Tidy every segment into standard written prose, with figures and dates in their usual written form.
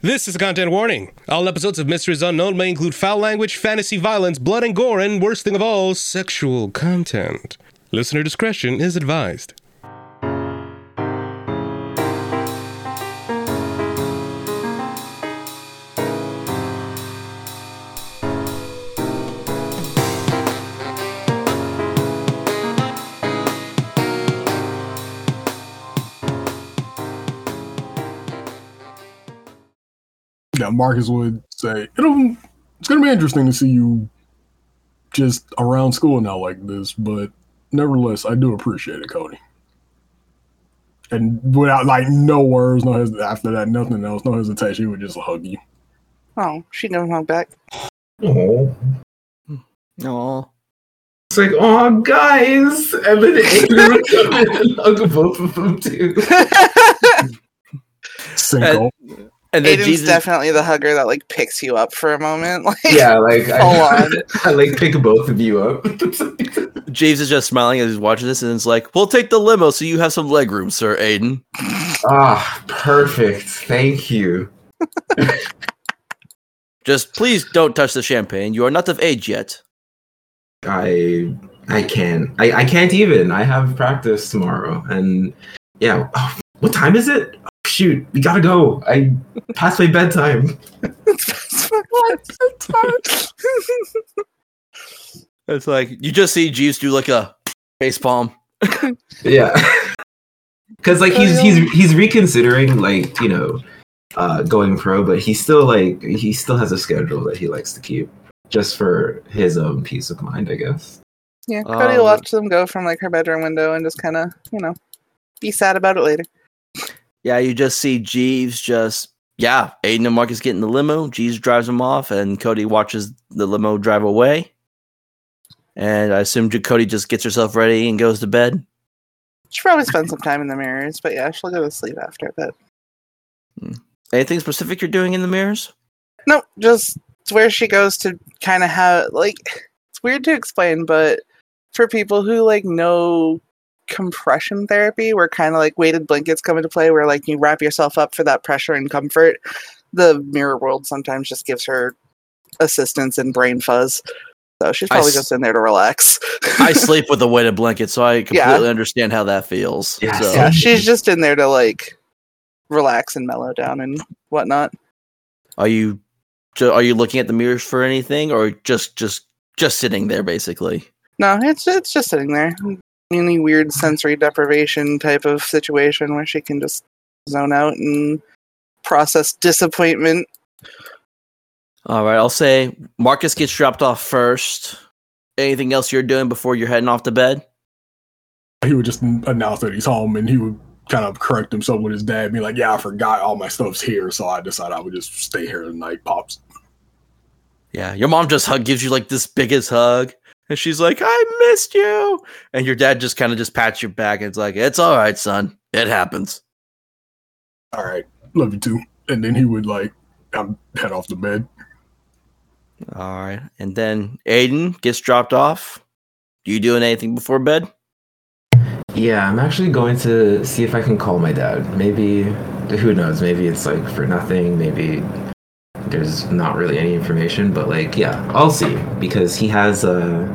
This is a content warning. All episodes of Mysteries Unknown may include foul language, fantasy violence, blood and gore, and worst thing of all, sexual content. Listener discretion is advised. Yeah, Marcus would say, it's going to be interesting to see you just around school now like this, but nevertheless, I do appreciate it, Cody. And without, no words, after that, nothing else, no hesitation, he would just hug you. Oh, she never hug back. Oh. Aww. It's like, oh, guys! And then Aiden would come in and hug both of them, too. Cinco. And then Aiden's definitely the hugger that picks you up for a moment. Yeah, I pick both of you up. Jeeves is just smiling as he's watching this, and it's like, we'll take the limo so you have some leg room, Sir Aiden. Ah, perfect. Thank you. Just please don't touch the champagne. You are not of age yet. I can't. I can't even. I have practice tomorrow, and yeah. Oh, what time is it? Shoot, we gotta go. I passed my bedtime. It's like you just see Jeeves do a face palm. Yeah, because he's reconsidering going pro, but he still has a schedule that he likes to keep just for his own peace of mind, I guess. Yeah, Cody watched them go from her bedroom window and just kind of be sad about it later. Yeah, you just see Jeeves Aiden and Marcus get in the limo. Jeeves drives them off, and Cody watches the limo drive away. And I assume Cody just gets herself ready and goes to bed. She'll probably spend some time in the mirrors, but yeah, she'll go to sleep after a bit. Anything specific you're doing in the mirrors? No, just it's where she goes to kind of have, it's weird to explain, but for people who, know compression therapy, where kind of weighted blankets come into play, where you wrap yourself up for that pressure and comfort, the mirror world sometimes just gives her assistance and brain fuzz. So she's probably just in there to relax. I sleep with a weighted blanket, so I completely understand how that feels. Yes. So. Yeah, she's just in there to relax and mellow down and whatnot. Are you looking at the mirrors for anything, or just sitting there basically? No, it's just sitting there. Any weird sensory deprivation type of situation where she can just zone out and process disappointment. All right, I'll say Marcus gets dropped off first. Anything else you're doing before you're heading off to bed? He would just announce that he's home, and he would kind of correct himself with his dad, be like, yeah, I forgot all my stuff's here, so I decided I would just stay here tonight, Pops. Yeah, your mom just gives you this biggest hug. And she's like, I missed you. And your dad just kind of just pats your back. And it's like, it's all right, son. It happens. All right. Love you too. And then he would head off to bed. All right. And then Aiden gets dropped off. You doing anything before bed? Yeah, I'm actually going to see if I can call my dad. Maybe, who knows? Maybe it's for nothing. Maybe there's not really any information, but yeah, I'll see, because he has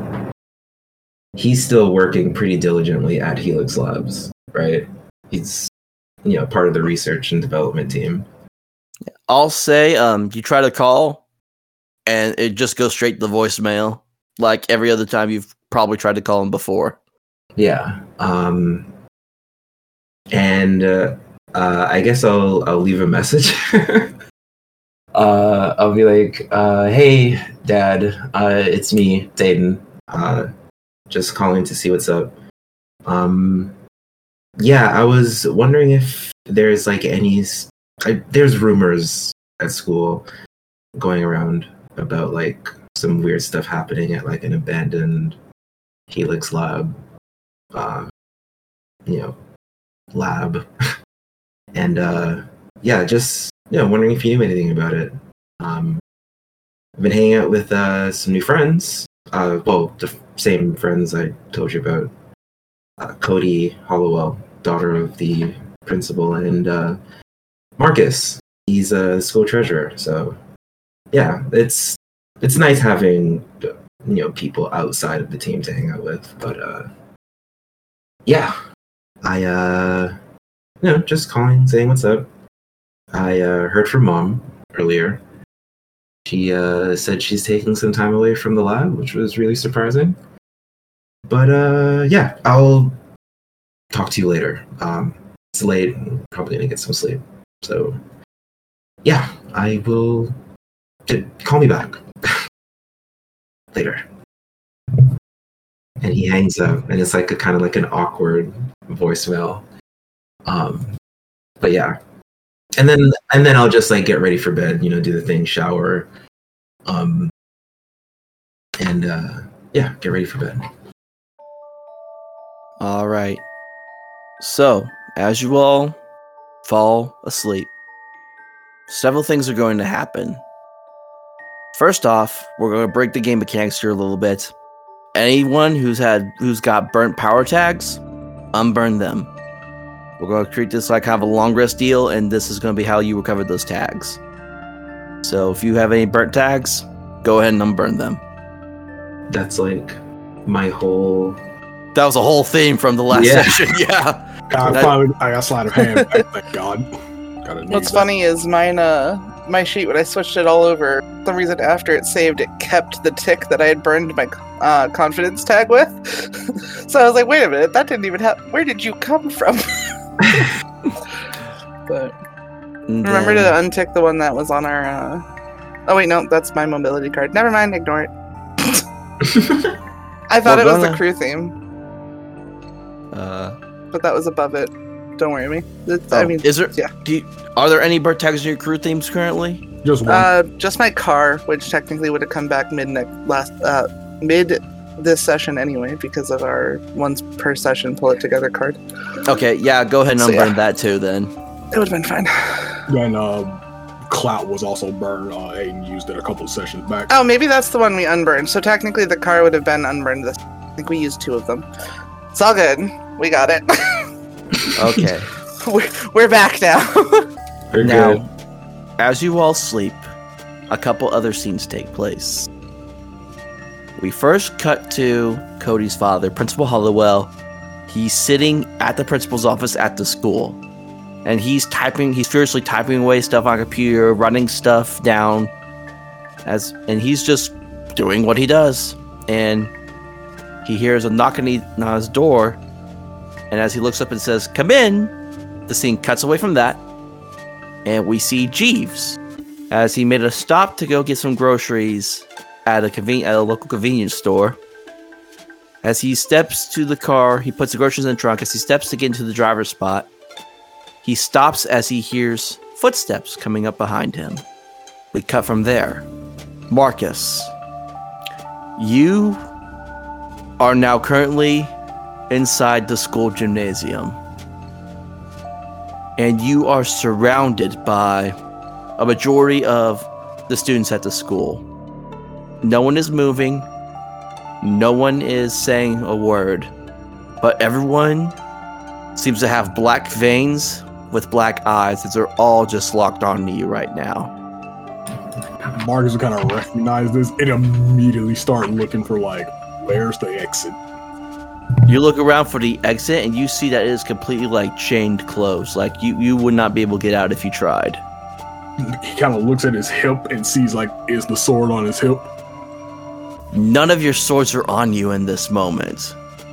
he's still working pretty diligently at Helix Labs, right? He's part of the research and development team. I'll say you try to call and it just goes straight to the voicemail, like every other time you've probably tried to call him before. Yeah. And I guess I'll leave a message. I'll be like, hey, Dad, it's me, Aiden. Just calling to see what's up. Yeah, I was wondering if there's there's rumors at school going around about some weird stuff happening at an abandoned Helix lab, lab. And yeah, just wondering if you knew anything about it. I've been hanging out with some new friends. The same friends I told you about. Cody Hollowell, daughter of the principal, and Marcus. he's a school treasurer. So yeah, it's nice having people outside of the team to hang out with. But yeah, I just calling, saying what's up. I heard from Mom earlier. She said she's taking some time away from the lab, which was really surprising. But yeah, I'll talk to you later. It's late. I'm probably gonna get some sleep. So yeah, I will. Call me back later. And he hangs up, and it's like kind of like an awkward voicemail. But yeah, and then I'll just like get ready for bed. Do the thing, shower, and yeah, get ready for bed. All right. So, as you all fall asleep, several things are going to happen. First off, we're going to break the game mechanics here a little bit. Anyone who's got burnt power tags, unburn them. We're going to treat this like kind of a long rest deal, and this is going to be how you recover those tags. So if you have any burnt tags, go ahead and unburn them. That's like my whole... That was a whole theme from the last session, yeah. I got sleight of hand, thank God. What's funny is my sheet, when I switched it all over, for some reason after it saved, it kept the tick that I had burned my confidence tag with. So I was like, wait a minute, that didn't even happen. Where did you come from? But remember to untick the one that was on our... Oh wait, no, that's my mobility card. Never mind, ignore it. I thought it was the crew theme. But that was above it. Don't worry me. I mean, is there? Yeah. Are there any burnt tags in your crew themes currently? Just one. Just my car, which technically would have come back mid this session anyway, because of our once per session pull it together card. Okay, yeah, go ahead and unburn that too then. It would have been fine. Then Clout was also burned. Aiden used it a couple of sessions back. Oh, maybe that's the one we unburned. So technically the car would have been unburned this. I think we used 2 of them. It's all good. We got it. Okay. We're back now. Now, as you all sleep, a couple other scenes take place. We first cut to Cody's father, Principal Hollowell. He's sitting at the principal's office at the school. And he's furiously typing away stuff on a computer, running stuff down. And he's just doing what he does. And he hears a knock on his door. And as he looks up and says, "Come in," the scene cuts away from that. And we see Jeeves as he made a stop to go get some groceries at a local convenience store. As he steps to the car, he puts the groceries in the trunk. As he steps to get into the driver's spot, he stops as he hears footsteps coming up behind him. We cut from there. Marcus, you are now currently inside the school gymnasium. And you are surrounded by a majority of the students at the school. No one is moving. No one is saying a word. But everyone seems to have black veins with black eyes as they're all just locked onto you right now. Marcus will kind of recognize this and immediately start looking for, where's the exit? You look around for the exit and you see that it is completely chained closed. You would not be able to get out if you tried. He kind of looks at his hip and sees is the sword on his hip? None of your swords are on you in this moment.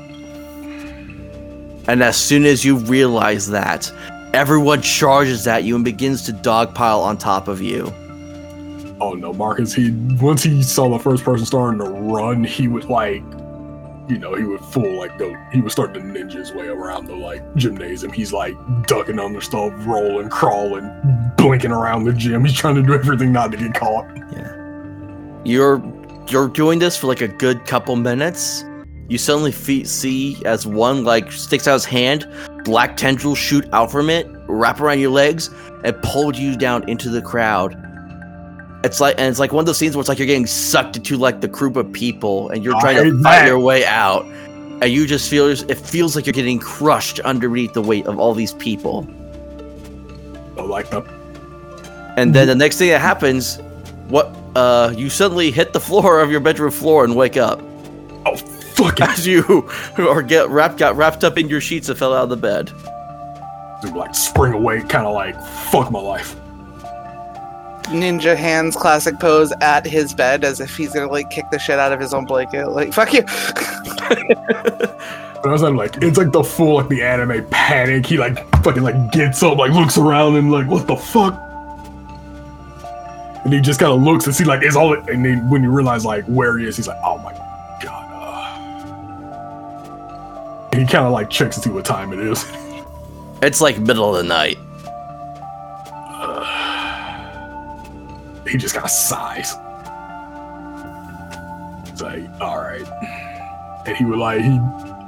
And as soon as you realize that, everyone charges at you and begins to dogpile on top of you. Oh no, Marcus, once he saw the first person starting to run, he would he would he would start to ninja his way around the gymnasium. He's ducking under stuff, rolling, crawling, blinking around the gym. He's trying to do everything not to get caught. Yeah. You're doing this for a good couple minutes. You suddenly see as one sticks out his hand, black tendrils shoot out from it, wrap around your legs, and pull you down into the crowd. It's like one of those scenes where it's you're getting sucked into the group of people and you're trying to fight your way out. And you just feels like you're getting crushed underneath the weight of all these people. And then the next thing that happens, you suddenly hit the floor of your bedroom floor and wake up. Oh, fuck it. As you got wrapped up in your sheets and fell out of the bed. Like, spring awake, kind of like, fuck my life. Ninja hands classic pose at his bed as if he's gonna like kick the shit out of his own blanket. Like, fuck you. But I was like, it's like the full, like, the anime panic. He, like, fucking, like, gets up, like, looks around and, like, what the fuck? And he just kind of looks and see, like, it's all, and then when you realize, like, where he is, he's like, oh my god. And he kind of, like, checks to see what time it is. It's like middle of the night. He just kind of sighs. It's like, alright. And he would, like, he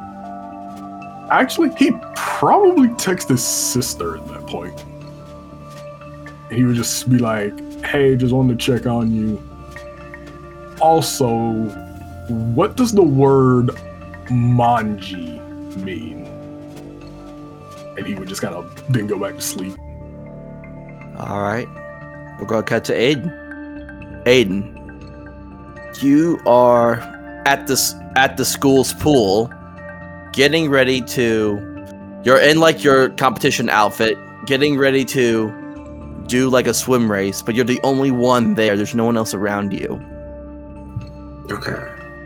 probably texted his sister at that point. He would just be like, hey, just wanted to check on you. Also, what does the word manji mean? And he would just kind of then go back to sleep. All right. We're going to cut to Aiden. Aiden, you are at the school's pool, getting ready to... You're in, like, your competition outfit, getting ready to do, like, a swim race, but you're the only one there. There's no one else around you. Okay.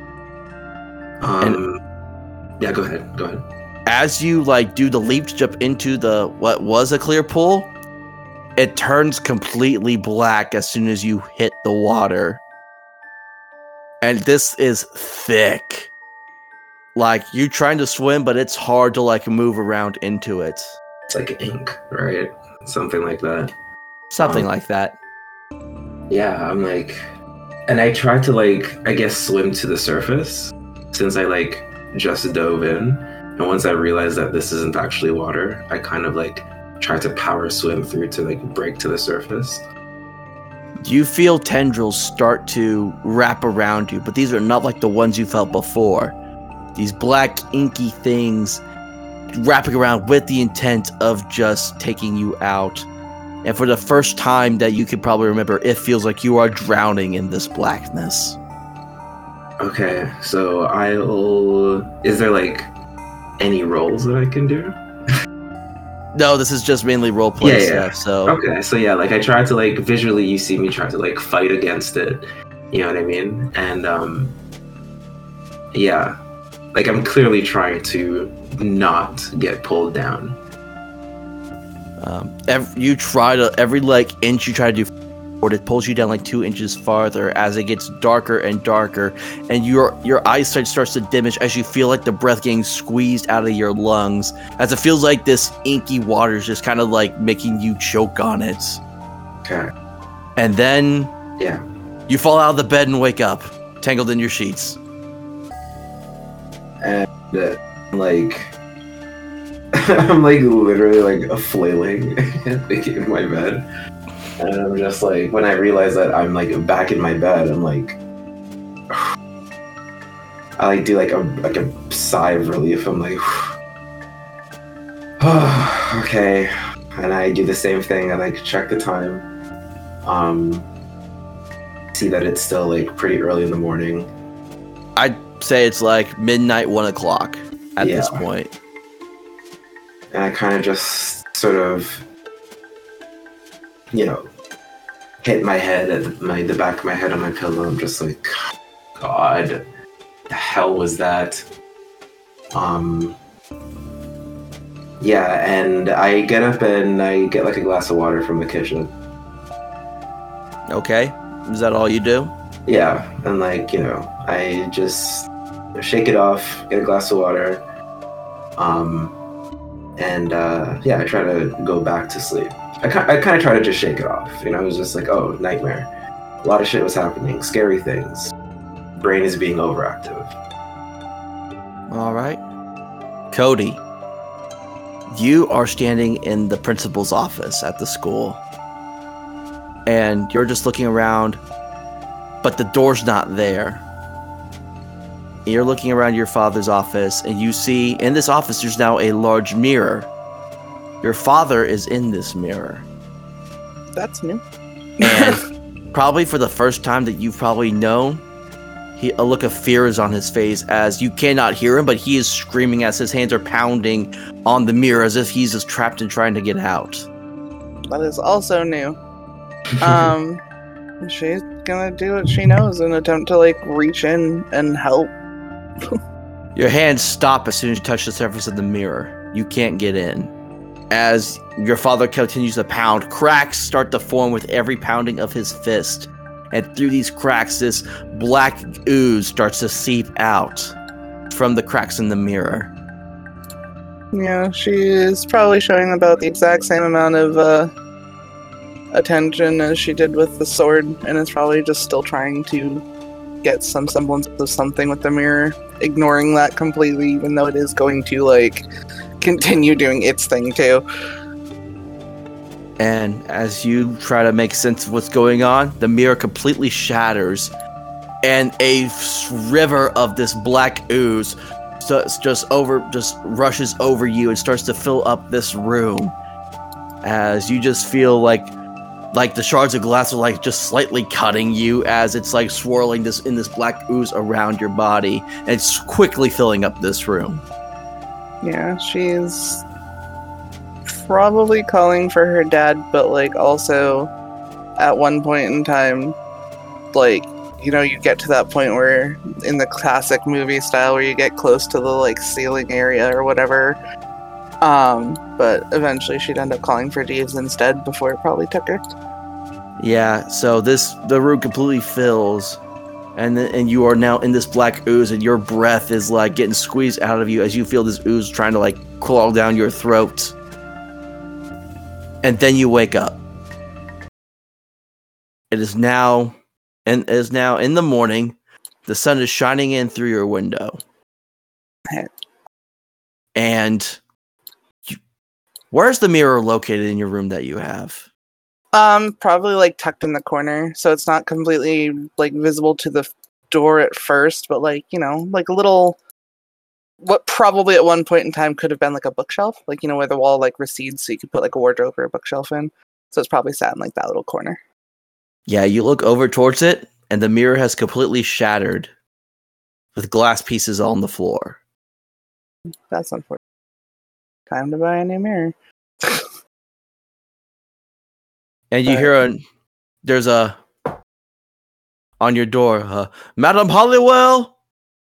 Yeah, go ahead. As you, like, do the leap to jump into what was a clear pool, it turns completely black as soon as you hit the water. And this is thick. Like, you trying to swim, but it's hard to, like, move around into it. It's like ink, right? Something like that. Something like that. Yeah, I'm like... And I tried to, like, I guess swim to the surface, since I, like, just dove in. And once I realized that this isn't actually water, I kind of, like, tried to power swim through to, like, break to the surface. You feel tendrils start to wrap around you, but these are not like the ones you felt before. These black, inky things wrapping around with the intent of just taking you out. And for the first time that you can probably remember, it feels like you are drowning in this blackness. Okay, so is there, like, any rolls that I can do? No, this is just mainly roleplay stuff, so... Okay, so yeah, like, I tried to, like, visually, you see me try to, like, fight against it, you know what I mean? And, yeah, like, I'm clearly trying to not get pulled down. Every, like, inch you try to do forward, it pulls you down, like, 2 inches farther as it gets darker and darker, and your eyesight starts to diminish as you feel like the breath getting squeezed out of your lungs, as it feels like this inky water is just kind of, like, making you choke on it. Okay. And then... Yeah. You fall out of the bed and wake up, tangled in your sheets. And, like... I'm, like, literally, like, flailing in my bed. And I'm just like, when I realize that I'm, like, back in my bed, I'm like... I, like, do, like a sigh of relief. I'm like... Oh, okay. And I do the same thing. I, like, check the time. See that it's still, like, pretty early in the morning. I'd say it's, like, midnight, 1 o'clock at this point. And I kind of just sort of, you know, hit my head at the back of my head on my pillow. I'm just like, God, the hell was that? Yeah, and I get up and I get, like, a glass of water from the kitchen. Okay, is that all you do? Yeah, and, like, you know, I just shake it off, get a glass of water, and yeah, I try to go back to sleep. I kind of try to just shake it off. You know, it was just like, oh, nightmare. A lot of shit was happening, scary things. Brain is being overactive. All right. Cody, you are standing in the principal's office at the school. And you're just looking around, but the door's not there. You're looking around your father's office, and you see in this office there's now a large mirror. Your father is in this mirror. That's new. And probably for the first time that you've probably known, a look of fear is on his face as you cannot hear him, but he is screaming as his hands are pounding on the mirror as if he's just trapped and trying to get out. That is also new. She's gonna do what she knows and attempt to, like, reach in and help. Your hands stop as soon as you touch the surface of the mirror. You can't get in. As your father continues to pound, cracks start to form with every pounding of his fist. And through these cracks, this black ooze starts to seep out from the cracks in the mirror. Yeah, she is probably showing about the exact same amount of attention as she did with the sword, and is probably just still trying to get some semblance of something with the mirror, ignoring that completely, even though it is going to, like, continue doing its thing too. And as you try to make sense of what's going on, the mirror completely shatters, and a river of this black ooze just rushes over you and starts to fill up this room. As you just feel like the shards of glass are like just slightly cutting you as it's like swirling this black ooze around your body, and it's quickly filling up this room. Yeah, she's probably calling for her dad, but, like, also at one point in time, like, you know, you get to that point where in the classic movie style where you get close to the, like, ceiling area or whatever, but eventually she'd end up calling for Jeeves instead before it probably took her. Yeah, so the room completely fills, and you are now in this black ooze, and your breath is like getting squeezed out of you as you feel this ooze trying to like crawl down your throat. And then you wake up. It is now in the morning. The sun is shining in through your window. And where's the mirror located in your room that you have? Probably, like, tucked in the corner, so it's not completely, like, visible to the door at first, but, like, you know, like a little, what probably at one point in time could have been like a bookshelf, like, you know, where the wall, like, recedes so you could put, like, a wardrobe or a bookshelf in. So it's probably sat in, like, that little corner. Yeah, you look over towards it, and the mirror has completely shattered with glass pieces on the floor. That's unfortunate. Time to buy a new mirror. And you hear there's a on your door, Madam Hollywell.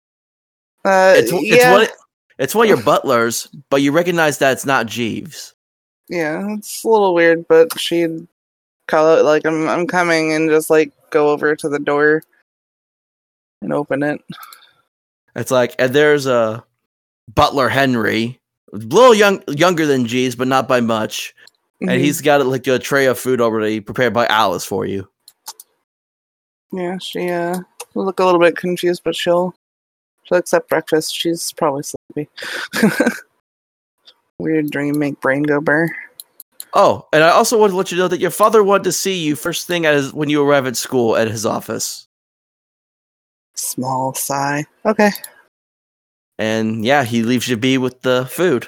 It's one of your butlers, but you recognize that it's not Jeeves. Yeah, it's a little weird, but she'd call out like, "I'm coming," and just like go over to the door and open it. It's like, and there's a butler Henry, a little younger than Jeeves, but not by much. And he's got like a tray of food already prepared by Alice for you. Yeah, she will look a little bit confused, but she'll accept breakfast. She's probably sleepy. Weird dream make brain go burr. Oh, and I also wanted to let you know that your father wanted to see you first thing when you arrive at school at his office. Small sigh. Okay. And yeah, he leaves you be with the food.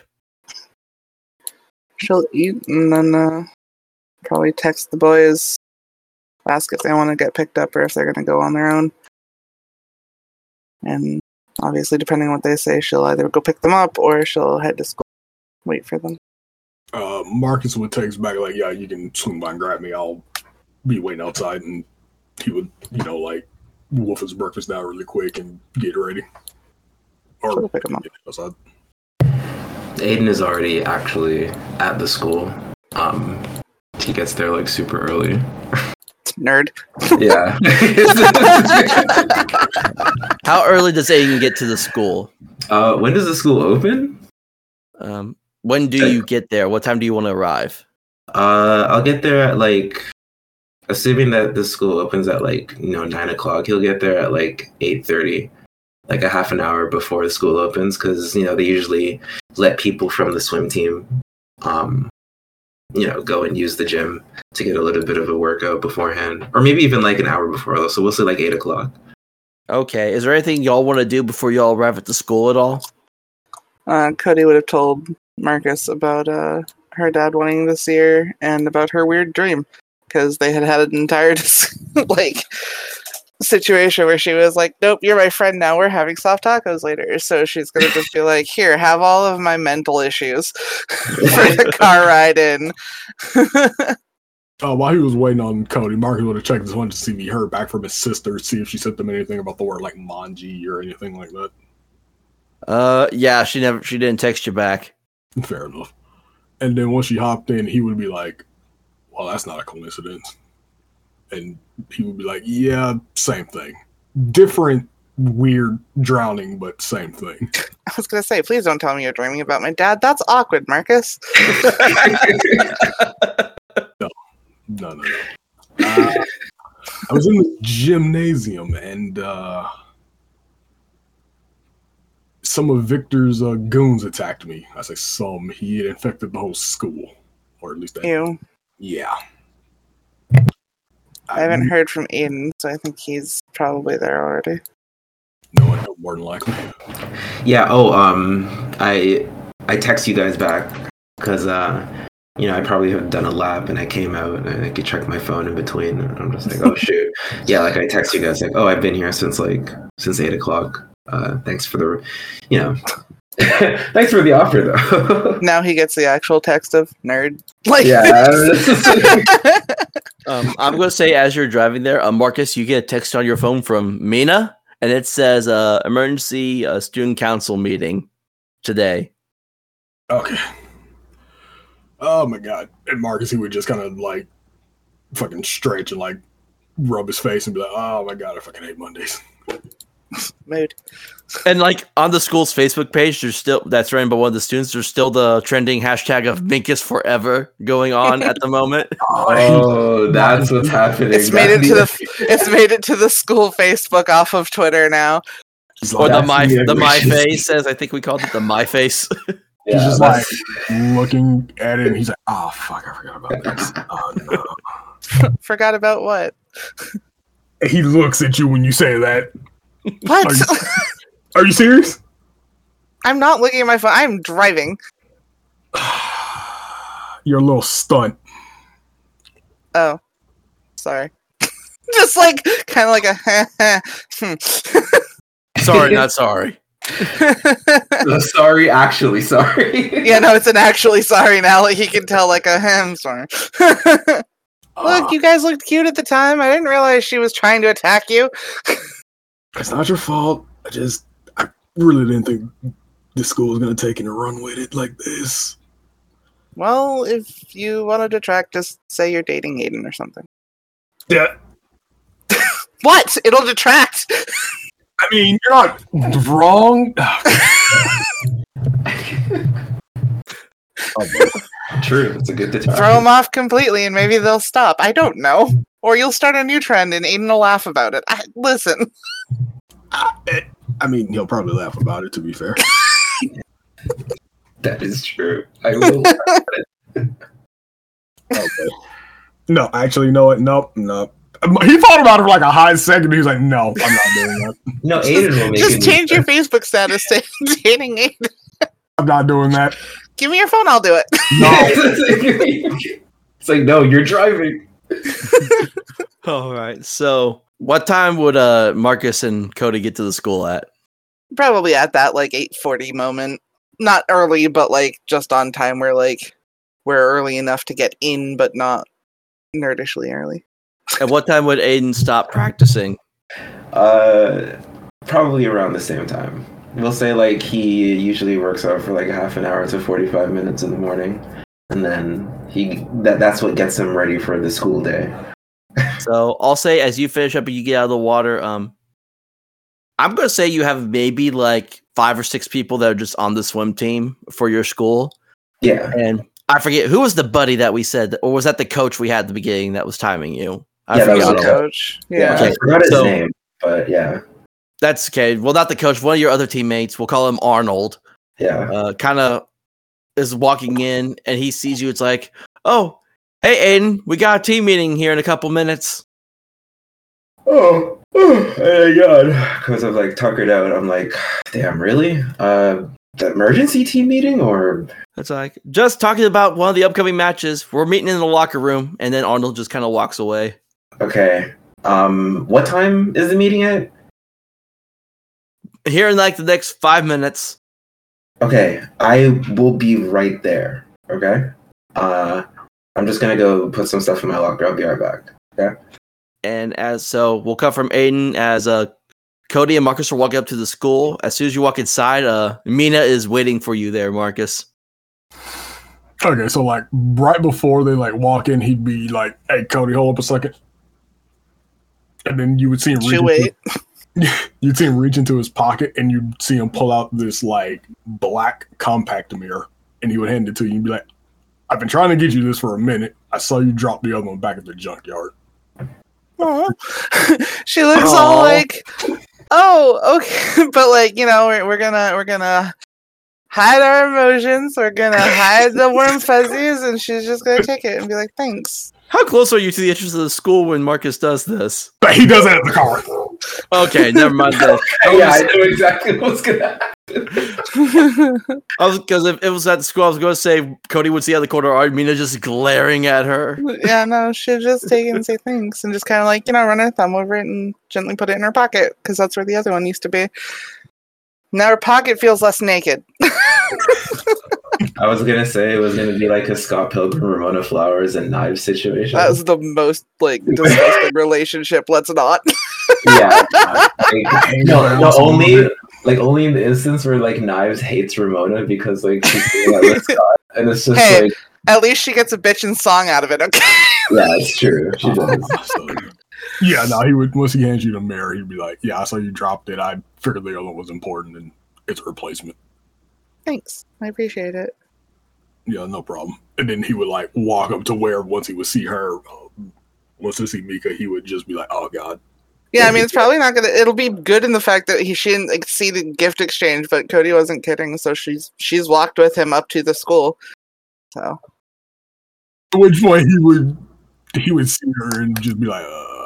She'll eat and then probably text the boys, ask if they want to get picked up or if they're going to go on their own. And obviously, depending on what they say, she'll either go pick them up or she'll head to school, wait for them. Marcus would text back like, "Yeah, you can swing by and grab me. I'll be waiting outside." And he would, you know, like, wolf his breakfast down really quick and get ready. Or she'll pick him up. Outside. Aiden is already actually at the school. He gets there like super early. Nerd. Yeah. How early does Aiden get to the school? When does the school open? When do you get there? What time do you want to arrive? I'll get there at like, assuming that the school opens at like 9 o'clock. He'll get there at like 8:30. Like a half an hour before the school opens, because they usually let people from the swim team go and use the gym to get a little bit of a workout beforehand, or maybe even like an hour before. So we'll say like 8 o'clock. Okay, is there anything y'all want to do before y'all arrive at the school at all? Cody would have told Marcus about her dad wanting to see her and about her weird dream, because they had an entire like situation where she was like, "Nope, you're my friend now. We're having soft tacos later." So she's gonna just be like, "Here, have all of my mental issues for the car ride in." While he was waiting on Cody, Marcus would have checked his one to see if he heard back from his sister, see if she sent them anything about the word like manji or anything like that. Yeah, she didn't text you back. Fair enough. And then once she hopped in, he would be like, "Well, that's not a coincidence." And he would be like, "Yeah, same thing. Different, weird drowning, but same thing." I was gonna say, please don't tell me you're dreaming about my dad. That's awkward, Marcus. No. I was in the gymnasium and some of Victor's goons attacked me. I say some. He had infected the whole school, or at least that. You. Yeah. I haven't heard from Aiden, so I think he's probably there already. No one knows more than likely. Yeah. I text you guys back because I probably have done a lap and I came out and I could check my phone in between. And I'm just like, oh shoot. Yeah, like I text you guys like, oh, I've been here since 8:00. Thanks for the, thanks for the offer though. Now he gets the actual text of nerd. Like, yeah. I'm going to say as you're driving there, Marcus, you get a text on your phone from Mina, and it says emergency student council meeting today. Okay. Oh my god. And Marcus, he would just kind of like fucking stretch and like rub his face and be like, "Oh my god, I fucking hate Mondays." Mood. And like on the school's Facebook page, that's ran by one of the students. There's still the trending hashtag of Minkus Forever going on at the moment. Oh, that's what's happening. It's made it to the school Facebook off of Twitter now. Or the my face, as I think we called it, the my face. He's just like looking at it and he's like, "Oh fuck, I forgot about this." Oh no. Forgot about what? He looks at you when you say that. What? Are you serious? I'm not looking at my phone. I'm driving. You're a little stunt. Oh, sorry. Just like kind of like a. Sorry, not sorry. Sorry, actually sorry. Yeah, no, it's an actually sorry now. Like he can tell, like I'm sorry. Look, you guys looked cute at the time. I didn't realize she was trying to attack you. It's not your fault. I really didn't think this school was gonna take it and run with it like this. Well, if you want to detract, just say you're dating Aiden or something. Yeah. What? It'll detract. I mean, you're not wrong. True, it's a good deterrent. Throw them off completely, and maybe they'll stop. I don't know. Or you'll start a new trend, and Aiden will laugh about it. Listen. I mean, he'll probably laugh about it, to be fair. That is true. I will laugh at it. Okay. No, actually, you know what? Nope. He thought about it for like a hot second. He was like, "No, I'm not doing that." No, Aiden will make Just it. change your Facebook status to dating Aiden. I'm not doing that. Give me your phone, I'll do it. No. It's like, no, you're driving. All right. So, what time would Marcus and Cody get to the school at? Probably at that like 8:40 moment. Not early, but like just on time. Where like we're early enough to get in, but not nerdishly early. At what time would Aiden stop practicing? Probably around the same time. We'll say like he usually works out for like a half an hour to 45 minutes in the morning, and then that's what gets him ready for the school day. So I'll say as you finish up and you get out of the water, I'm going to say you have maybe like 5 or 6 people that are just on the swim team for your school. Yeah. And I forget, who was the buddy that we said, or was that the coach we had at the beginning that was timing you? Yeah, that was The the coach. Yeah. I forgot his name, but yeah. That's okay. Well, not the coach. One of your other teammates, we'll call him Arnold, Yeah. kind of is walking in and he sees you. It's like, oh, hey, Aiden, we got a team meeting here in a couple minutes. Oh my god. Because I'm like tuckered out. I'm like, damn, really? the emergency team meeting, or It's like, just talking about one of the upcoming matches. We're meeting in the locker room, and then Arnold just kind of walks away. okay? What time is the meeting at? Here in like the next 5 minutes. Okay, I will be right there. Okay. I'm just gonna go put some stuff in my locker. I'll be right back. Okay. And we'll cut from Aiden as Cody and Marcus are walking up to the school. As soon as you walk inside, Mina is waiting for you there, Marcus. Okay, so like right before they like walk in, he'd be like, "Hey, Cody, hold up a second," and then you would see him you'd see him reach into his pocket, and you'd see him pull out this like black compact mirror, and he would hand it to you and be like, "I've been trying to get you this for a minute. I saw you drop the other one back at the junkyard." Aw. She looks all like, oh, okay, but like, you know, we're gonna hide our emotions. We're gonna hide the warm fuzzies, and she's just gonna take it and be like, thanks. How close are you to the entrance of the school when Marcus does this? But he does it at the car. Okay, never mind that. Yeah, I know exactly what's gonna happen. Because if it was at the school, I was going to say Cody would see out the corner, Mina just glaring at her. Yeah, no, she'll just take it and say thanks, and just kind of like, you know, run her thumb over it and gently put it in her pocket, because that's where the other one used to be. Now her pocket feels less naked. I was gonna say it was gonna be like a Scott Pilgrim, Ramona Flowers, and Knives situation. That was the most like disgusting relationship. Let's not. Yeah. No, only in the instance where like Knives hates Ramona because like she's doing that with Scott, and it's just Hey, like, at least she gets a bitchin' song out of it. Okay. yeah, it's true. She does. Yeah, no, he would, once he hands you the mirror, he'd be like, "Yeah, I saw you dropped it. I figured the other one was important, and it's a replacement." Thanks, I appreciate it. Yeah, no problem. And then he would like walk up to where once he would see her, once he see Mika, he would just be like, "Oh God." Yeah, I mean, it's probably not gonna. It'll be good in the fact that she didn't like see the gift exchange, but Cody wasn't kidding. So she's walked with him up to the school. So At which point he would see her and just be like,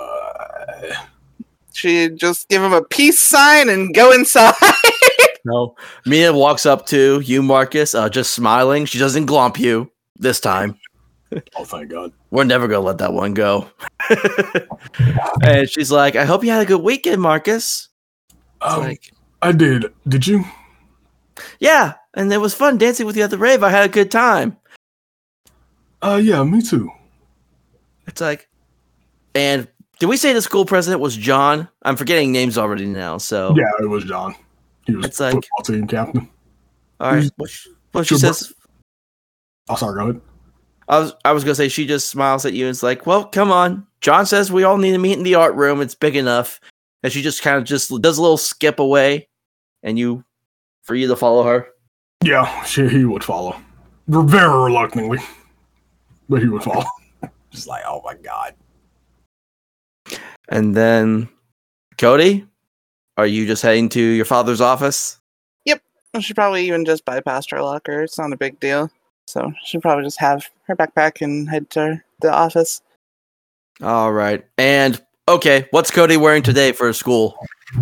she just give him a peace sign and go inside. No. Mina walks up to you, Marcus, just smiling. She doesn't glomp you this time. "Oh, thank God." We're never going to let that one go. And she's like, I hope you had a good weekend, Marcus. Like, I did. Did you? yeah, and it was fun dancing with you at the rave. I had a good time. Yeah, me too. It's like, and did we say the school president was John? I'm forgetting names already now, so. Yeah, it was John. He was It's like- football team captain. All right. What she says, Oh, sorry, go ahead. I was going to say, she just smiles at you and it's like, well, come on. John says we all need to meet in the art room. It's big enough. And she just kind of just does a little skip away and for you to follow her. Yeah, he would follow. Very reluctantly. But he would follow. Just like, oh my God. And then, Cody, are you just heading to your father's office? I should probably even just bypass her locker. It's not a big deal. So she'll probably just have her backpack and head to the office. All right. And, okay, what's Cody wearing today for school?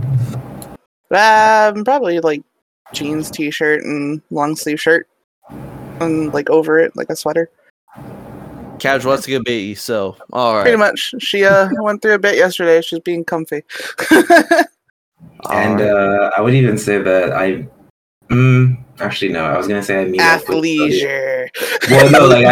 Probably like jeans, t-shirt, and long sleeve shirt. And like over it, like a sweater. Casual as it could be, so, all right. Pretty much. She went through a bit yesterday. She's being comfy. And I would even say that actually no, I was gonna say I meet up with Athleisure. Well, no, like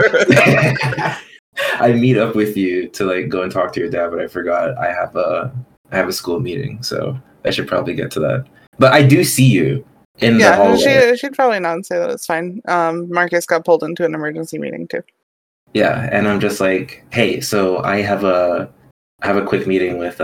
I meet up with you to like go and talk to your dad, but I forgot I have a school meeting, so I should probably get to that. But I do see you in the hallway. She'd probably not say that. It's fine. Marcus got pulled into an emergency meeting too. Yeah, and I'm just like, hey, so I have a quick meeting with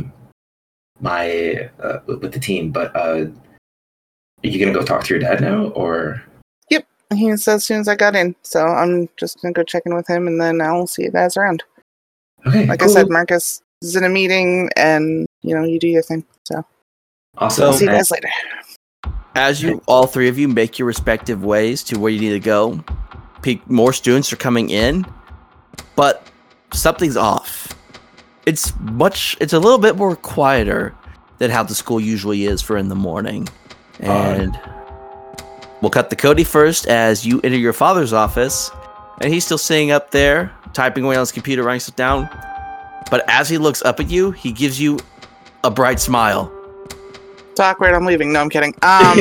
my with the team, but are you gonna go talk to your dad now, or? Yep, he said as soon as I got in, so I'm just gonna go check in with him, and then I'll see you guys around. Okay, like cool. I said, Marcus is in a meeting, and you do your thing. So awesome. I'll see you guys later. As you, all three of you, make your respective ways to where you need to go, more students are coming in, but something's off. It's a little bit more quieter than how the school usually is for in the morning. And we'll cut to Cody first as you enter your father's office, and he's still sitting up there, typing away on his computer, writing stuff down. But as he looks up at you, he gives you a bright smile. It's awkward. I'm leaving. No, I'm kidding.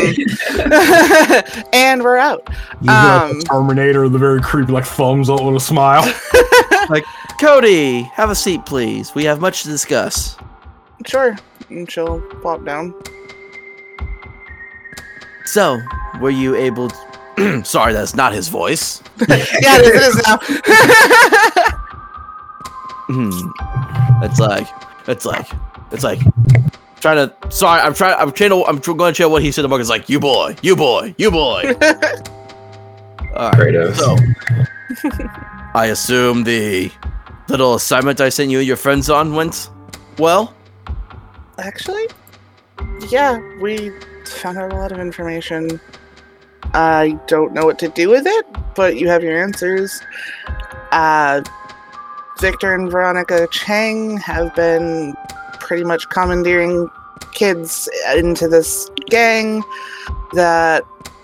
And we're out. You got the Terminator, the very creepy, like thumbs up with a smile. Like, Cody, have a seat, please. We have much to discuss. Sure. And she'll plop down. So, were you able to... Sorry, that's not his voice. Yeah, it is now. It's like... I'm going to share what he said to Mark. It's like, you boy. All right. Kratos. So, I assume the little assignment I sent you and your friends on went well? Actually, yeah, we found out a lot of information. I don't know what to do with it, but you have your answers. Victor and Veronica Chang have been pretty much commandeering kids into this gang that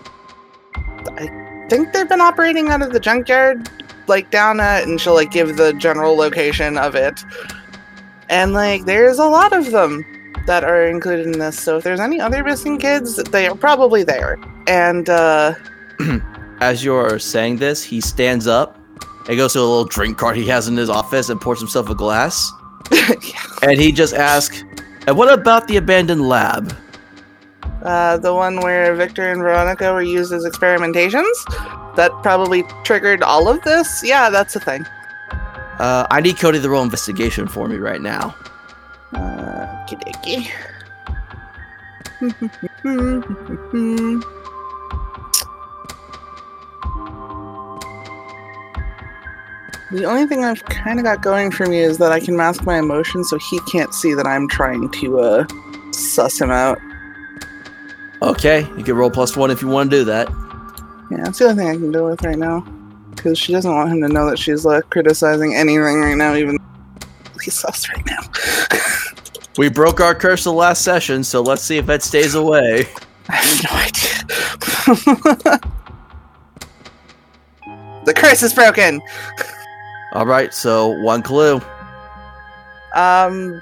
I think they've been operating out of the junkyard, like down at, and she'll like give the general location of it. And like there's a lot of them that are included in this, so if there's any other missing kids, they are probably there. And as you're saying this, he stands up and goes to a little drink cart he has in his office and pours himself a glass. yeah. And he just asks, and what about the abandoned lab? The one where Victor and Veronica were used as experimentations? That probably triggered all of this? Yeah, that's a thing. I need Cody to roll investigation for me right now. Okey-dokey. The only thing I've kind of got going for me is that I can mask my emotions so he can't see that I'm trying to suss him out. Okay, you can roll +1 if you want to do that. Yeah, that's the only thing I can deal with right now. Because she doesn't want him to know that she's criticizing anything right now, even though he's sus right now. We broke our curse the last session, so let's see if that stays away. I have no idea. The curse is broken! Alright, so one clue. How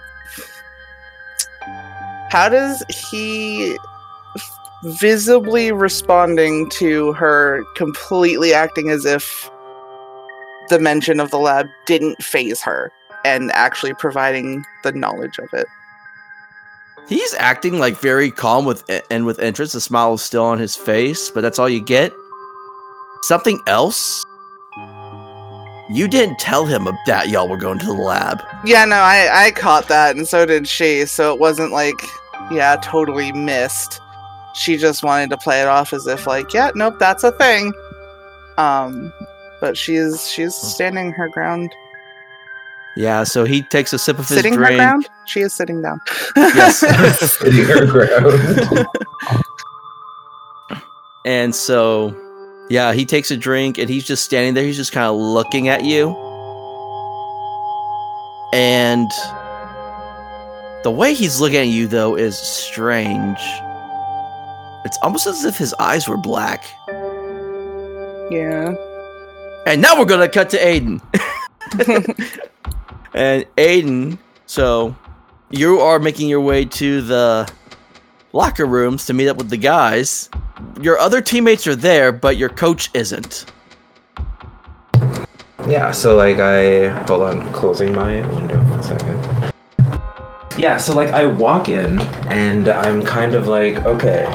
does he visibly responding to her completely acting as if the mention of the lab didn't faze her and actually providing the knowledge of it? He's acting like very calm with interest. The smile is still on his face, but that's all you get. Something else? You didn't tell him that y'all were going to the lab. Yeah, no, I caught that, and so did she, so it wasn't like, yeah, totally missed. She just wanted to play it off as if like, yeah, nope, that's a thing. But she's standing her ground. Yeah, so he takes a sip of his Sitting drink. her ground? She is sitting down. Yes. Sitting her ground. And so, yeah, he takes a drink and he's just standing there. He's just kind of looking at you. And the way he's looking at you, though, is strange. It's almost as if his eyes were black. Yeah. And now we're going to cut to Aiden. And Aiden, so you are making your way to the locker rooms to meet up with the guys. Your other teammates are there, but your coach isn't. Yeah, so hold on, closing my window for a second. Yeah, so I walk in and I'm kind of like, okay.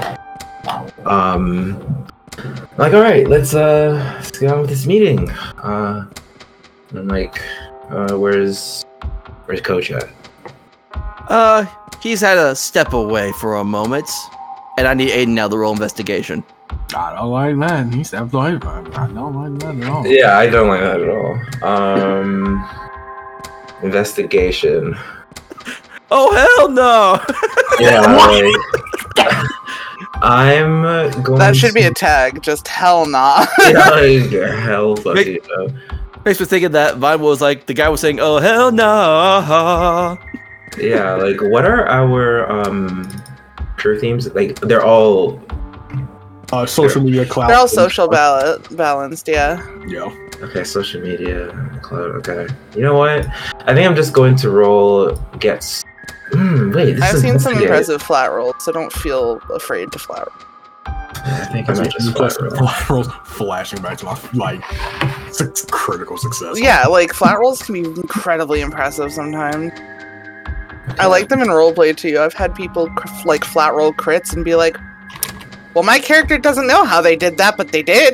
All right, let's get on with this meeting. I'm like, where's Coach at? He's had a step away for a moment, and I need Aiden now to roll investigation. I don't like that. He stepped away. I don't like that at all. Yeah, I don't like that at all. Investigation. Oh hell no! Yeah, I'm going. That should be a tag. Just hell nah. Yeah, hell fucking no. Makes me thinking that Vine was like the guy was saying, "Oh hell no!" Yeah, what are our crew themes? They're all Social media, cloud. They're all social balanced, yeah. Yeah. Okay, social media, cloud. Okay. You know what? I think I'm just going to roll gets. Wait, this I've is seen some investigate. impressive flat rolls, so don't feel afraid to flat roll. Yeah, I think I might just flat roll. Flat rolls flashing back to my critical success. Yeah, like flat rolls can be incredibly impressive sometimes. I like them in roleplay too. I've had people like flat roll crits and be like, well, my character doesn't know how they did that, but they did.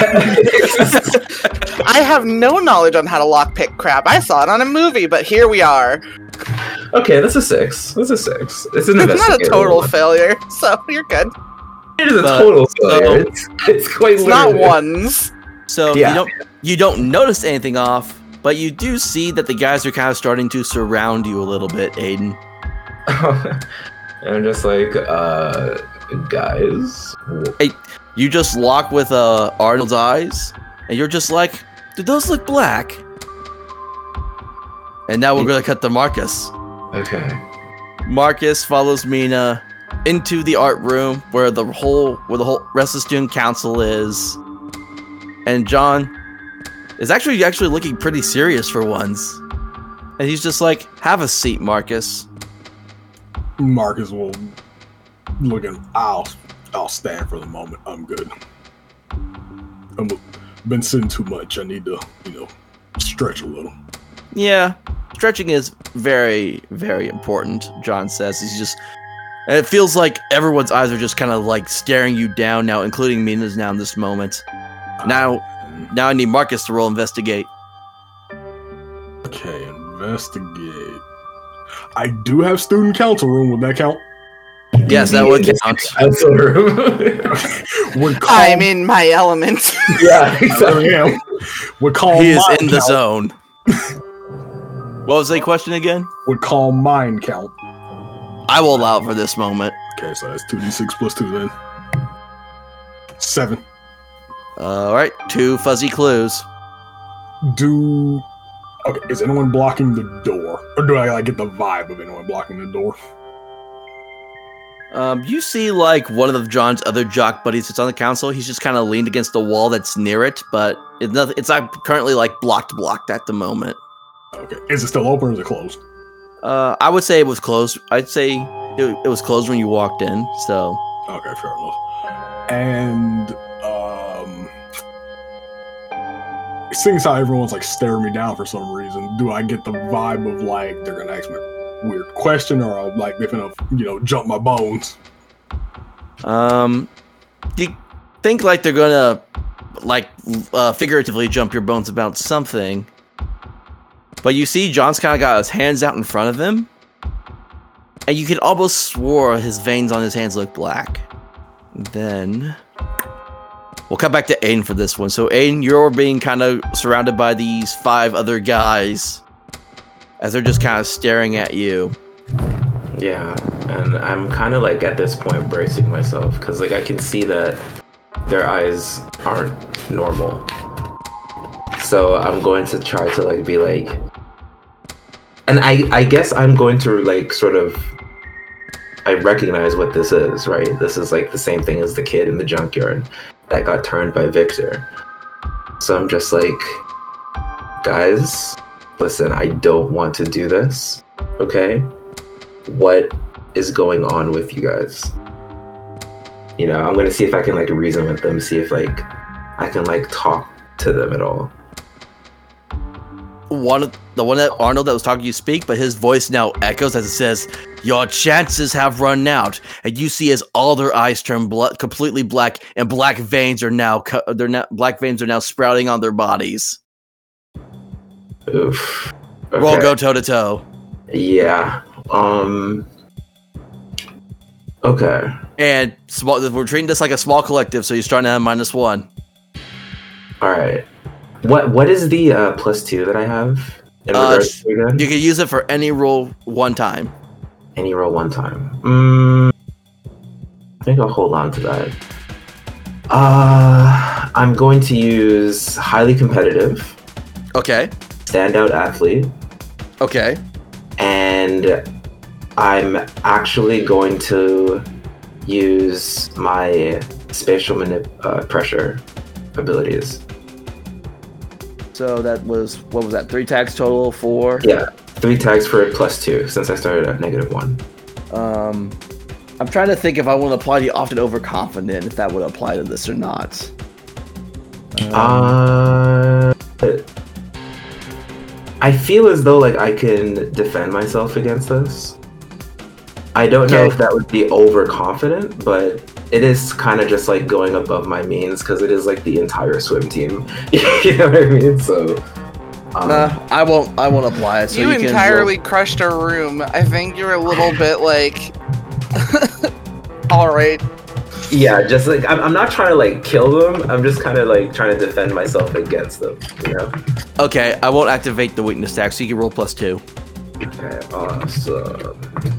I have no knowledge on how to lockpick crap. I saw it on a movie, but here we are. Okay, that's a 6. That's a 6. It's an It's not a investigator total one. failure, so you're good. It is a But- total failure. It's quite It's not literally- ones. So Yeah. you don't notice anything off, but you do see that the guys are kind of starting to surround you a little bit, Aiden. And I'm just like, guys. You just lock with Arnold's eyes, and you're just like, do those look black? And now we're gonna cut to Marcus. Okay. Marcus follows Mina into the art room where the whole rest of the student council is, and John is actually looking pretty serious for once. And he's just like, "Have a seat, Marcus." Marcus will look at. I'll stand for the moment. I'm good. I've been sitting too much. I need to, stretch a little. Yeah, stretching is very, very important, John says. And it feels like everyone's eyes are just kind of like staring you down now, including Mina's now in this moment. Now I need Marcus to roll investigate. Okay, investigate. I do have student council room. Would that count? Yes, that would count. Council room. Would calm, I'm in my element. Yeah, I exactly. am. Would calm He is mind in the count. zone. What was the question again? Would calm mind count. I will allow it for this moment. Okay, so that's 2d6 plus 2 then. 7. Alright, 2 fuzzy clues. Okay, is anyone blocking the door? Or do I get the vibe of anyone blocking the door? You see like one of John's other jock buddies that's on the council. He's just kind of leaned against the wall that's near it, but it's not currently like blocked at the moment. Okay, is it still open or is it closed? I would say it was closed. I'd say it was closed when you walked in, so... Okay, fair enough. And, seeing as how everyone's like staring me down for some reason, do I get the vibe of like they're gonna ask me a weird question or like they're gonna, jump my bones? You think like they're gonna, like, figuratively jump your bones about something. But you see John's kind of got his hands out in front of him. And you could almost swore his veins on his hands look black. Then... we'll come back to Aiden for this one. So Aiden, you're being kind of surrounded by these 5 other guys. As they're just kind of staring at you. Yeah, and I'm kind of like at this point bracing myself because like I can see that their eyes aren't normal. So I'm going to try to like be like, and I guess I'm going to like sort of, I recognize what this is, right? This is like the same thing as the kid in the junkyard that got turned by Victor. So I'm just like, guys, listen, I don't want to do this, okay? What is going on with you guys? I'm gonna see if I can like reason with them, see if like I can like talk to them at all. The one that Arnold that was talking to you speak, but his voice now echoes as it says, "Your chances have run out." And you see as all their eyes turn completely black, and black veins are now sprouting on their bodies. Oof. Roll Okay. go toe to toe. Yeah. Okay. And we're treating this like a small collective, so you're starting to have -1. All right. What is the +2 that I have in regards to again? You can use it for any roll one time. Any roll one time. I think I'll hold on to that. I'm going to use highly competitive, Okay. standout athlete, Okay. and I'm actually going to use my spatial pressure abilities. So that was, what was that? 3 tags total for? Yeah, 3 tags for +2 since I started at -1. I'm trying to think if I want to apply the often overconfident, if that would apply to this or not. I feel as though like I can defend myself against this. I don't know if that would be overconfident, but it is kind of just like going above my means because it is like the entire swim team. You know what I mean? So I won't apply it. So you can entirely crushed a room. I think you're a little bit like, all right. yeah, just like I'm not trying to like kill them. I'm just kind of like trying to defend myself against them. You know? Okay, I won't activate the weakness tag, so you can roll +2. Okay, awesome.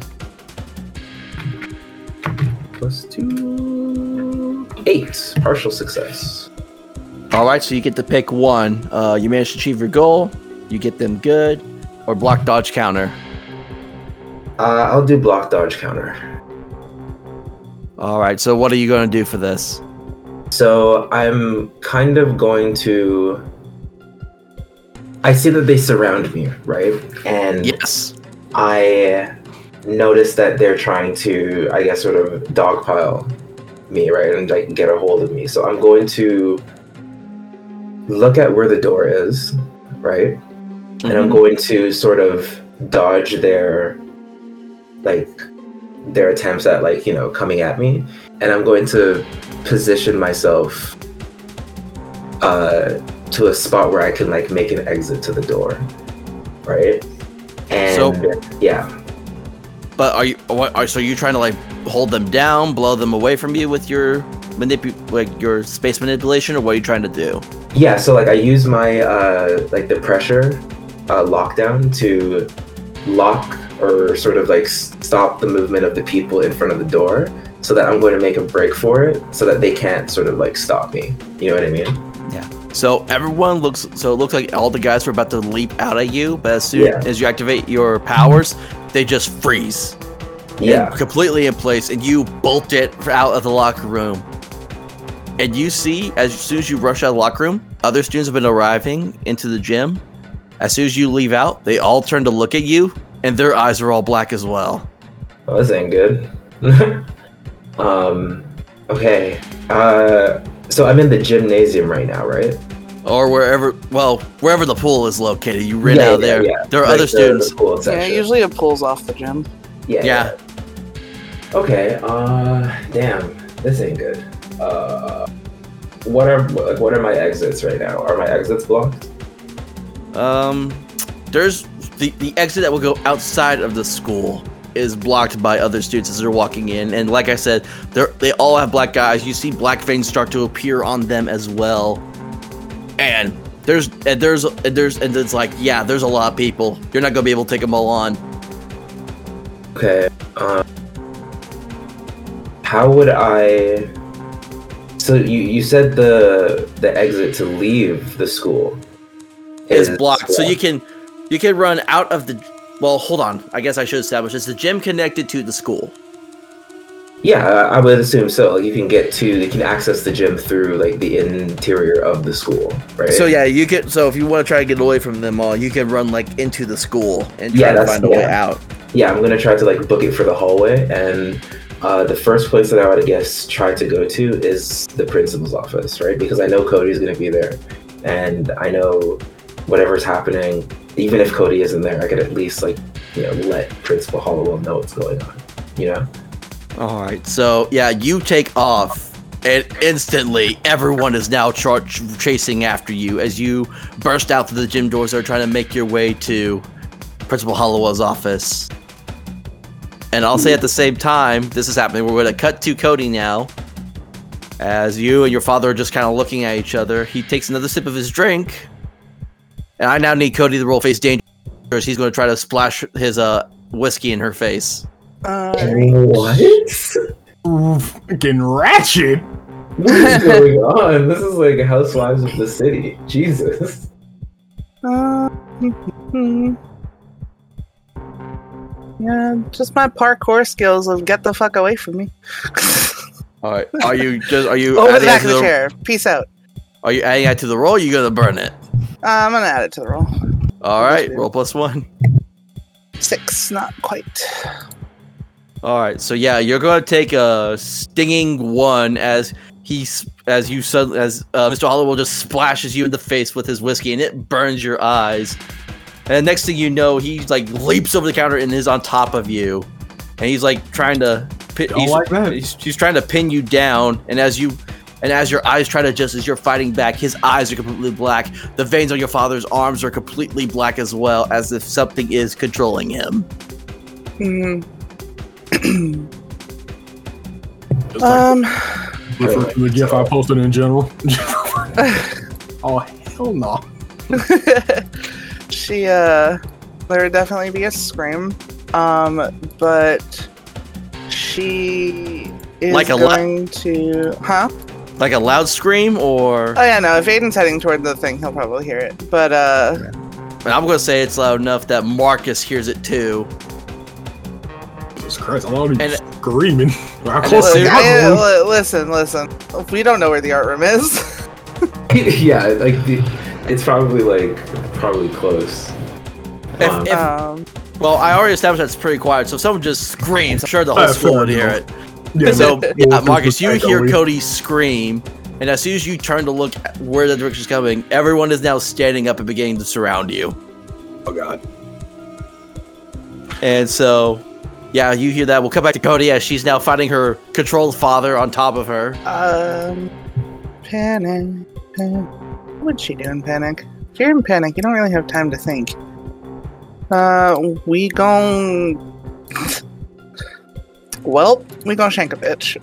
+2, 8, partial success. All right, so you get to pick one. You manage to achieve your goal. You get them good, or block, dodge, counter. I'll do block, dodge, counter. All right, so what are you going to do for this? So I'm kind of going to. I see that they surround me, right? And Yes. I notice that they're trying to, I guess, sort of dogpile me, right? And like get a hold of me. So I'm going to look at where the door is, right? And I'm going to sort of dodge their attempts at like, you know, coming at me. And I'm going to position myself to a spot where I can like make an exit to the door, right? And yeah. But are you trying to like hold them down, blow them away from you with your your space manipulation, or what are you trying to do? Yeah, so like I use my like the pressure lockdown to lock or sort of like stop the movement of the people in front of the door, so that I'm going to make a break for it, so that they can't sort of like stop me. You know what I mean? Yeah. So everyone looks. So it looks like all the guys were about to leap out at you, but as soon as you activate your powers, they just freeze. Yeah. Completely in place, and you bolt it out of the locker room. And you see, as soon as you rush out of the locker room, other students have been arriving into the gym. As soon as you leave out, they all turn to look at you, and their eyes are all black as well. Oh, this ain't good. Okay. So I'm in the gymnasium right now, right? Or wherever the pool is located. You ran out of there. Yeah. There are Like other students. the pool Yeah, section. usually it pulls off the gym. Yeah. Okay. Damn. This ain't good. What are my exits right now? Are my exits blocked? There's the exit that will go outside of the school is blocked by other students as they're walking in, and like I said, they all have black eyes. You see black veins start to appear on them as well, and there's like, yeah, there's a lot of people. You're not gonna be able to take them all on. Okay. How would I? So you said the exit to leave the school Is blocked, so you can run out of the. Well, hold on. I guess I should establish this. The gym connected to the school. Yeah, I would assume so. Like, you can access the gym through like the interior of the school, right? So yeah, you can. So if you want to try to get away from them all, you can run like into the school and try to find a way out. Yeah, I'm gonna try to like book it for the hallway, and the first place that I would try to go to is the principal's office, right? Because I know Cody's gonna be there, and I know whatever's happening. Even if Cody isn't there, I could at least let Principal Hollowell know what's going on. You know. All right, so yeah, you take off, and instantly everyone is now chasing after you as you burst out through the gym doors. Are trying to make your way to Principal Hollowell's office. And I'll say at the same time, this is happening. We're going to cut to Cody now, as you and your father are just kind of looking at each other. He takes another sip of his drink, and I now need Cody to roll face danger. He's going to try to splash his whiskey in her face. What? Fucking ratchet. What is going on? This is like Housewives of the City. Jesus. Yeah, just my parkour skills of get the fuck away from me. All right. Are you Over the adding back that of to the chair. Peace out. Are you adding that to the roll? Or are you gonna burn it? I'm gonna add it to the roll. All right. Roll +1. 6, not quite. All right. So yeah, you're gonna take a stinging 1 as Mr. Hollowell just splashes you in the face with his whiskey, and it burns your eyes. And next thing you know, he like leaps over the counter and is on top of you, and he's like trying to he's trying to pin you down. And as your eyes try to adjust as you're fighting back, his eyes are completely black. The veins on your father's arms are completely black as well, as if something is controlling him. Refer to the GIF I posted in general. Oh hell no! There would definitely be a scream, but she is Like a going to, Like a loud scream, or Oh yeah, no. If Aiden's heading toward the thing, he'll probably hear it. But and I'm gonna say it's loud enough that Marcus hears it too. Jesus Christ! I'm already And- screaming. How and close as is soon- the room? listen. We don't know where the art room is. Yeah, like it's probably close. Well, I already established that's pretty quiet, so if someone just screams, I'm sure the whole Fair school would hear enough. it. Yeah, So, no, yeah, no Marcus, you disrespect, hear Cody. Cody scream, and as soon as you turn to look at where the direction's coming, everyone is now standing up and beginning to surround you. Oh god. And so, yeah, you hear that. We'll come back to Cody as she's now fighting her controlled father on top of her. Panic. What'd she do in Panic? If you're in Panic, you don't really have time to think. We gon' shank a bitch.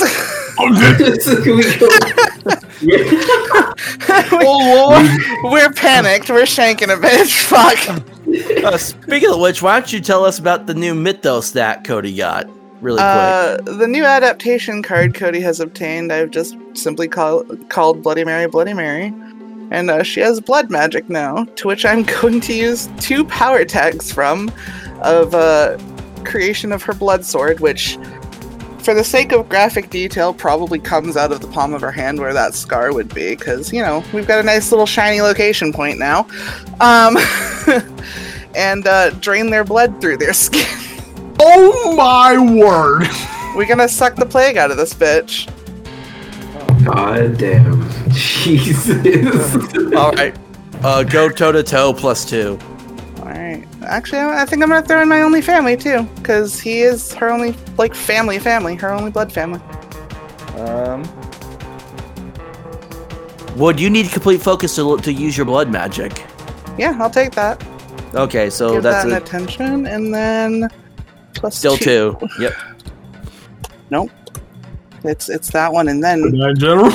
We're panicked. We're shanking a bitch. Fuck. Speaking of which, why don't you tell us about the new Mythos that Cody got really quick? The new adaptation card Cody has obtained, I've just simply called Bloody Mary, Bloody Mary. And she has blood magic now, to which I'm going to use 2 power tags from of creation of her blood sword, which, for the sake of graphic detail, probably comes out of the palm of her hand where that scar would be, because, you know, we've got a nice little shiny location point now. And drain their blood through their skin. Oh my word! We're gonna suck the plague out of this bitch. God damn. Jesus. All right, go toe to toe +2. Alright. Actually, I think I'm gonna throw in my only family, too, because he is her only, family, her only blood family. Would you need complete focus to use your blood magic? Yeah, I'll take that. Okay, so Give that's that an attention, and then still +2. 2. Yep. Nope. It's that one, and then In general.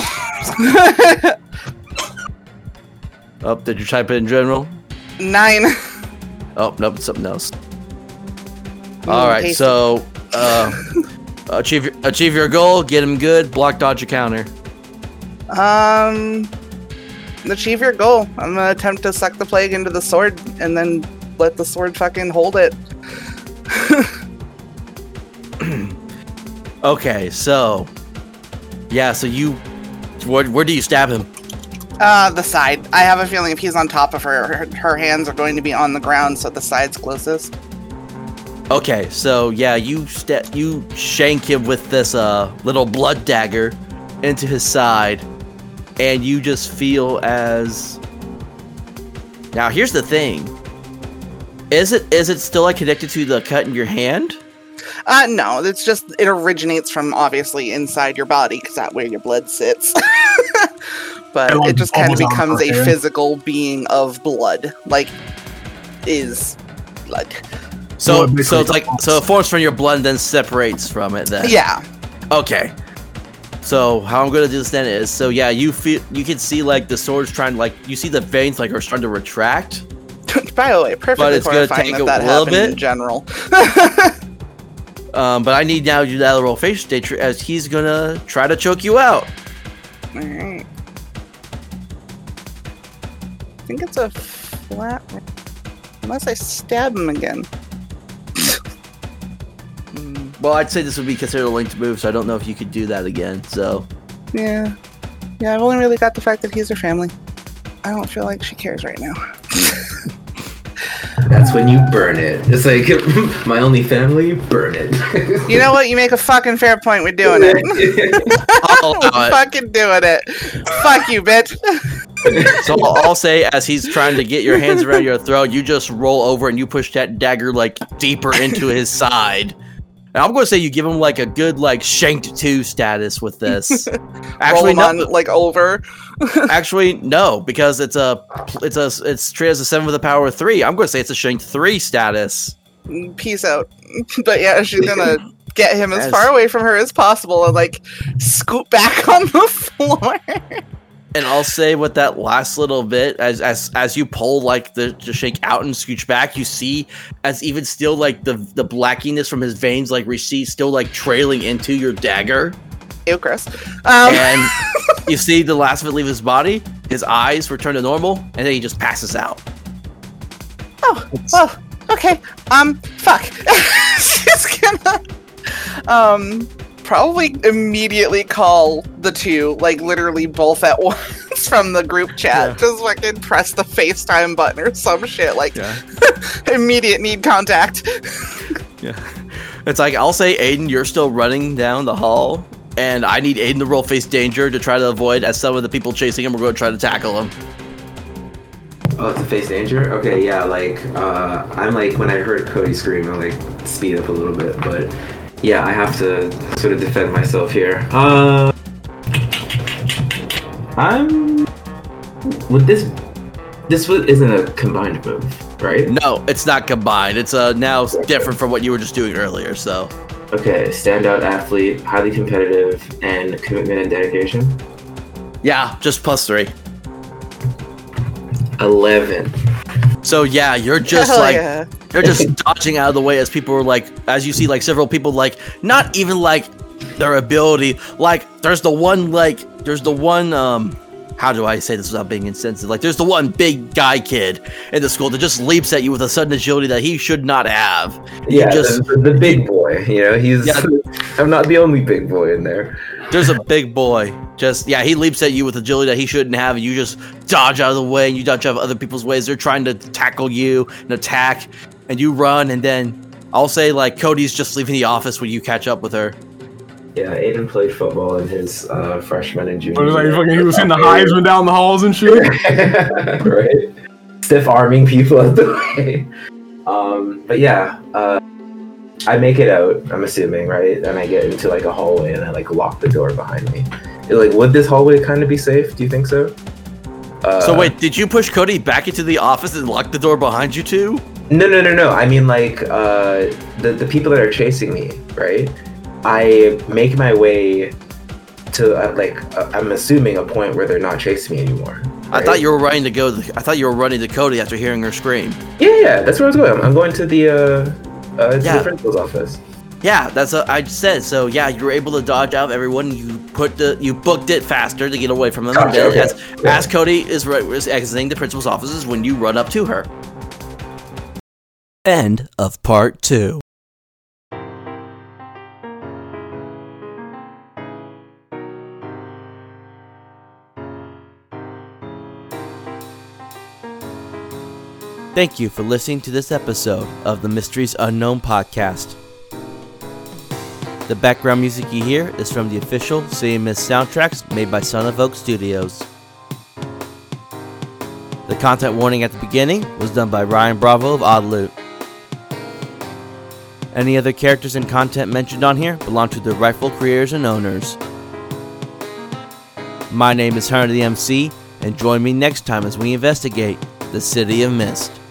Oh, did you type it in general? 9. Oh, nope, it's something else. All right, tasty. so achieve your goal, get him good, block, dodge, a counter. Achieve your goal. I'm gonna attempt to suck the plague into the sword, and then let the sword fucking hold it. Okay, so yeah, so you where do you stab him? The side. I have a feeling if he's on top of her, her hands are going to be on the ground, so the side's closest. Okay, so yeah, you shank him with this little blood dagger into his side, and you just feel as. Now here's the thing. Is it still connected to the cut in your hand? No, it's just, it originates from obviously inside your body, because that's where your blood sits. But it just kind of becomes a physical being of blood. Is blood. So it's so it forms from your blood and then separates from it then. Yeah. Okay. So how I'm gonna do this then is, so yeah, you can see the sword's trying you see the veins are starting to retract. By the way, perfectly it's gonna horrifying take that a little happened bit. in general. But I need now to do that roll facial state as he's gonna try to choke you out. Alright. I think it's a flat. Unless I stab him again. Well, I'd say this would be considered a linked move, so I don't know if you could do that again. So Yeah. Yeah, I've only really got the fact that he's her family. I don't feel like she cares right now. That's when you burn it. It's like, my only family, burn it. You know what? You make a fucking fair point with doing it. I'll allow it. Fucking doing it. Fuck you, bitch. So I'll say, as he's trying to get your hands around your throat, you just roll over and you push that dagger like deeper into his side. And I'm going to say you give him like a good like shanked 2 status with this. Actually, Roll him no. on, like over. Actually, no, because it's treated as a 7 with a power of 3. I'm going to say it's a shanked 3 status. Peace out. But yeah, she's gonna get him as Yes. far away from her as possible and like scoot back on the floor. And I'll say with that last little bit, as you pull like the shake out and scooch back, you see as even still like the blackiness from his veins like recede, still like trailing into your dagger. Ew, gross. And you see the last of it leave his body. His eyes return to normal, and then he just passes out. Oh, well, okay. Fuck. She's gonna, probably immediately call the two, like literally both at once from the group chat. Yeah. Just fucking press the FaceTime button or some shit. Like, immediate need contact. Yeah. It's like, I'll say, Aiden, you're still running down the hall, and I need Aiden to roll face danger to try to avoid, as some of the people chasing him are going to try to tackle him. Oh, it's a face danger? Okay, yeah, like, I'm like, when I heard Cody scream, I like, speed up a little bit, but yeah, I have to sort of defend myself here. This isn't a combined move, right? No, it's not combined. It's now different from what you were just doing earlier, so. Okay, standout athlete, highly competitive, and commitment and dedication. Yeah, just +3. 11. So yeah, you're just Hell like, yeah. you're just dodging out of the way as people are like, as you see like several people like, not even like their ability, like there's the one, how do I say this without being insensitive? Like there's the one big guy kid in the school that just leaps at you with a sudden agility that he should not have. Yeah, just, the big boy, you know, I'm not the only big boy in there. There's a big boy. He leaps at you with agility that he shouldn't have, and you just dodge out of the way, and you dodge out of other people's ways. They're trying to tackle you and attack, and you run, and then I'll say, like, Cody's just leaving the office when you catch up with her. Yeah, Aiden played football in his freshman and junior Like, year. fucking, he was hitting the Heisman down the halls and shit. Right? Stiff arming people out the way. But yeah, I make it out, I'm assuming, right? And I get into like a hallway and I like lock the door behind me. Like, would this hallway kind of be safe? Do you think so? So wait, did you push Cody back into the office and lock the door behind you too? No. I mean, like, the people that are chasing me, right? I make my way to, I'm assuming a point where they're not chasing me anymore. Right? I thought you were running to Cody after hearing her scream. Yeah, that's where I was going. I'm going to the the principal's office. Yeah, that's what I said. So yeah, you were able to dodge out of everyone. You booked it faster to get away from them. Gotcha, And then okay. as Cody is exiting the principal's offices, when you run up to her. End of part 2. Thank you for listening to this episode of the Mysteries Unknown podcast. The background music you hear is from the official City of Mist soundtracks made by Son of Oak Studios. The content warning at the beginning was done by Ryan Bravo of Odd Loot. Any other characters and content mentioned on here belong to their rightful creators and owners. My name is Hunter the MC, and join me next time as we investigate the City of Mist.